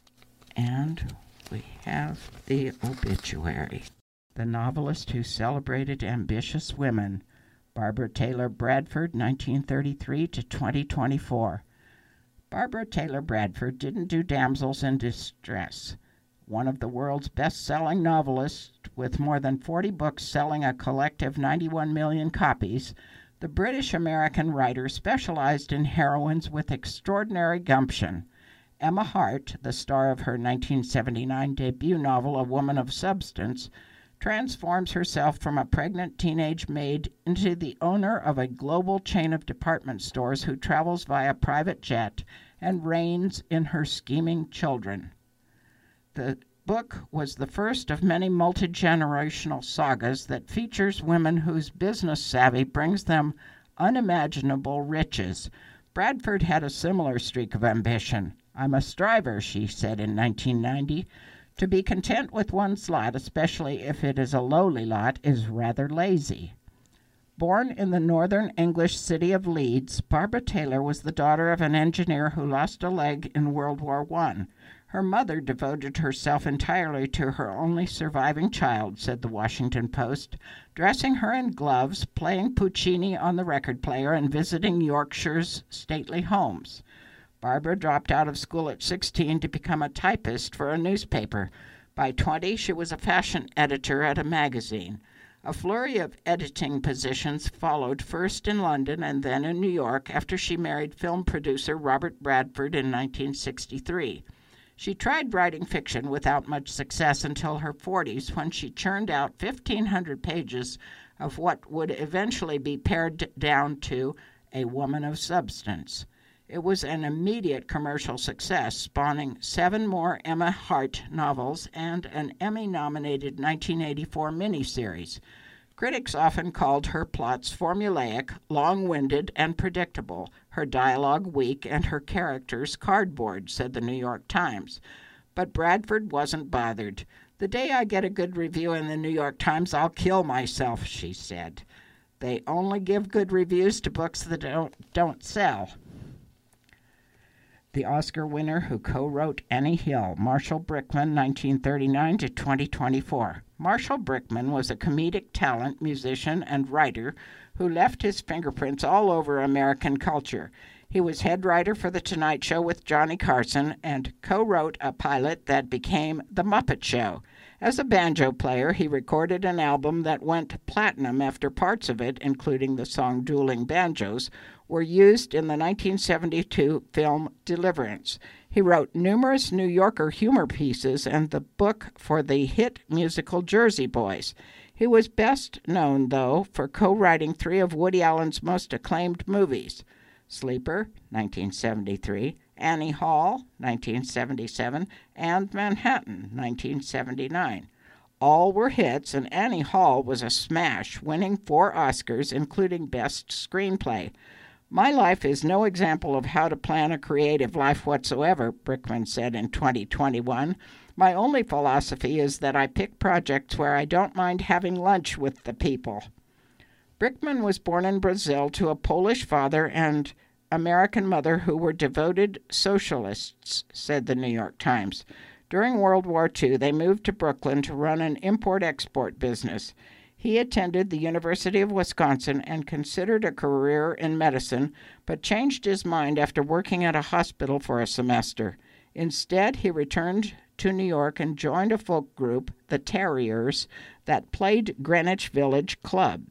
And we have the obituary. The novelist who celebrated ambitious women, Barbara Taylor Bradford, nineteen thirty-three to twenty twenty-four. Barbara Taylor Bradford didn't do damsels in distress. One of the world's best-selling novelists, with more than forty books selling a collective ninety-one million copies, the British-American writer specialized in heroines with extraordinary gumption. Emma Hart, the star of her nineteen seventy-nine debut novel A Woman of Substance, transforms herself from a pregnant teenage maid into the owner of a global chain of department stores who travels via private jet and reigns in her scheming children. The book was the first of many multi-generational sagas that features women whose business savvy brings them unimaginable riches. Bradford had a similar streak of ambition. "I'm a striver," she said in nineteen ninety. "To be content with one's lot, especially if it is a lowly lot, is rather lazy." Born in the northern English city of Leeds, Barbara Taylor was the daughter of an engineer who lost a leg in World War One. Her mother devoted herself entirely to her only surviving child, said the Washington Post, dressing her in gloves, playing Puccini on the record player, and visiting Yorkshire's stately homes. Barbara dropped out of school at sixteen to become a typist for a newspaper. By twenty, she was a fashion editor at a magazine. A flurry of editing positions followed, first in London and then in New York, after she married film producer Robert Bradford in nineteen sixty-three. She tried writing fiction without much success until her forties, when she churned out fifteen hundred pages of what would eventually be pared down to A Woman of Substance. It was an immediate commercial success, spawning seven more Emma Hart novels and an Emmy-nominated nineteen eighty-four miniseries. Critics often called her plots formulaic, long-winded, and predictable, her dialogue weak, and her characters cardboard, said the New York Times. But Bradford wasn't bothered. "The day I get a good review in the New York Times, I'll kill myself," she said. "They only give good reviews to books that don't, don't sell." The Oscar winner who co-wrote Annie Hill, Marshall Brickman, nineteen thirty-nine to twenty twenty-four. Marshall Brickman was a comedic talent, musician, and writer who left his fingerprints all over American culture. He was head writer for The Tonight Show with Johnny Carson and co-wrote a pilot that became The Muppet Show. As a banjo player, he recorded an album that went platinum after parts of it, including the song Dueling Banjos, were used in the nineteen seventy-two film Deliverance. He wrote numerous New Yorker humor pieces and the book for the hit musical Jersey Boys. He was best known, though, for co-writing three of Woody Allen's most acclaimed movies: Sleeper, nineteen seventy-three, Annie Hall, nineteen seventy-seven, and Manhattan, nineteen seventy-nine. All were hits, and Annie Hall was a smash, winning four Oscars, including Best Screenplay. "My life is no example of how to plan a creative life whatsoever," Brickman said in twenty twenty-one. "My only philosophy is that I pick projects where I don't mind having lunch with the people." Brickman was born in Brazil to a Polish father and American mother who were devoted socialists, said the New York Times. During World War Two, they moved to Brooklyn to run an import-export business. He attended the University of Wisconsin and considered a career in medicine, but changed his mind after working at a hospital for a semester. Instead, he returned to New York and joined a folk group, the Terriers, that played Greenwich Village clubs.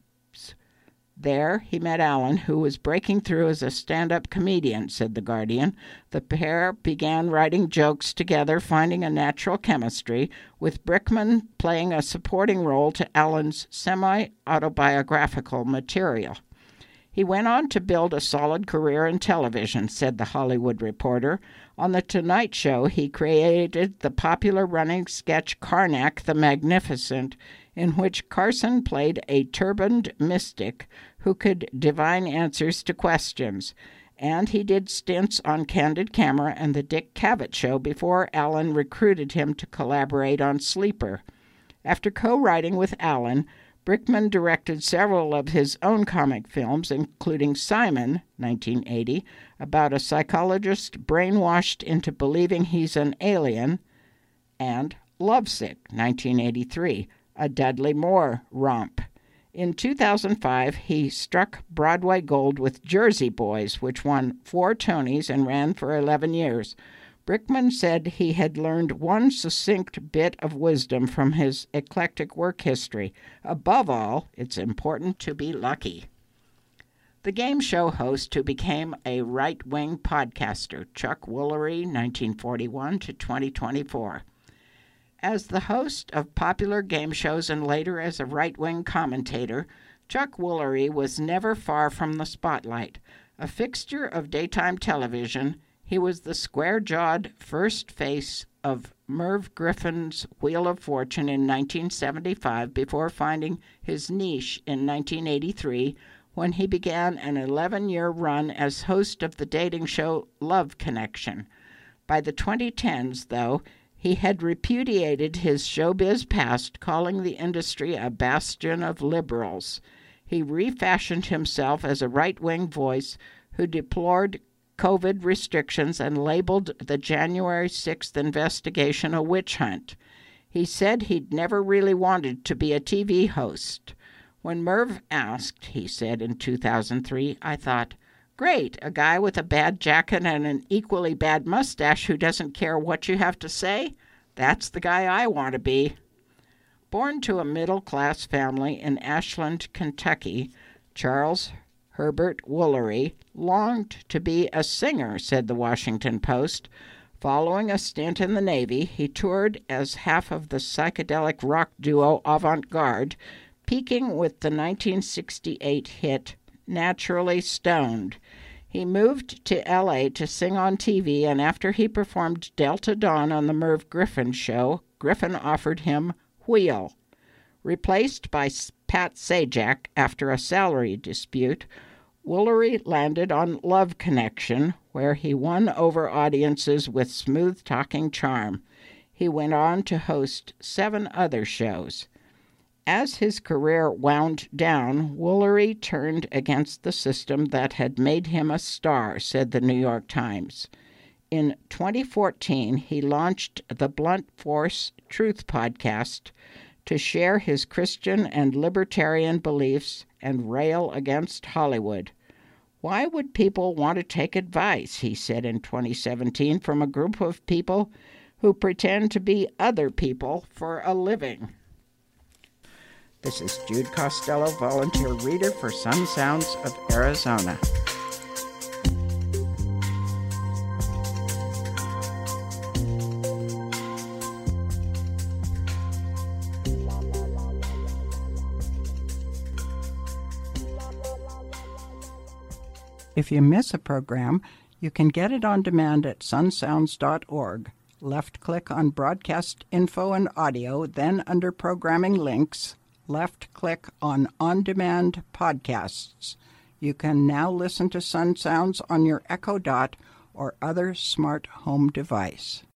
There, he met Allen, who was breaking through as a stand-up comedian, said The Guardian. The pair began writing jokes together, finding a natural chemistry, with Brickman playing a supporting role to Allen's semi-autobiographical material. He went on to build a solid career in television, said The Hollywood Reporter. On The Tonight Show, he created the popular running sketch Karnak the Magnificent, in which Carson played a turbaned mystic who could divine answers to questions. And he did stints on Candid Camera and The Dick Cavett Show before Allen recruited him to collaborate on Sleeper. After co-writing with Allen, Brickman directed several of his own comic films, including Simon, nineteen eighty, about a psychologist brainwashed into believing he's an alien, and Lovesick, nineteen eighty-three, a Dudley Moore romp. In two thousand five, he struck Broadway gold with Jersey Boys, which won four Tonys and ran for eleven years. Brickman said he had learned one succinct bit of wisdom from his eclectic work history. Above all, it's important to be lucky. The game show host who became a right-wing podcaster, Chuck Woolery, nineteen forty-one to twenty twenty-four. As the host of popular game shows and later as a right-wing commentator, Chuck Woolery was never far from the spotlight. A fixture of daytime television, he was the square-jawed first face of Merv Griffin's Wheel of Fortune in nineteen seventy-five before finding his niche in nineteen eighty-three when he began an eleven-year run as host of the dating show Love Connection. By the twenty tens, though, he had repudiated his showbiz past, calling the industry a bastion of liberals. He refashioned himself as a right-wing voice who deplored COVID restrictions and labeled the January sixth investigation a witch hunt. He said he'd never really wanted to be a T V host. When Merv asked, he said in two thousand three, I thought, Great, a guy with a bad jacket and an equally bad mustache who doesn't care what you have to say? That's the guy I want to be. Born to a middle-class family in Ashland, Kentucky, Charles Herbert Woolery longed to be a singer, said the Washington Post. Following a stint in the Navy, he toured as half of the psychedelic rock duo Avant Garde, peaking with the nineteen sixty-eight hit Naturally Stoned. He moved to L A to sing on T V, and after he performed Delta Dawn on the Merv Griffin show, Griffin offered him Wheel. Replaced by Pat Sajak after a salary dispute, Woolery landed on Love Connection, where he won over audiences with smooth-talking charm. He went on to host seven other shows. As his career wound down, Woolery turned against the system that had made him a star, said the New York Times. In twenty fourteen, he launched the Blunt Force Truth podcast to share his Christian and libertarian beliefs and rail against Hollywood. Why would people want to take advice, he said in twenty seventeen, from a group of people who pretend to be other people for a living? This is Jude Costello, volunteer reader for Sun Sounds of Arizona. If you miss a program, you can get it on demand at sun sounds dot org. Left-click on Broadcast Info and Audio, then under Programming Links, left-click on On-Demand Podcasts. You can now listen to Sun Sounds on your Echo Dot or other smart home device.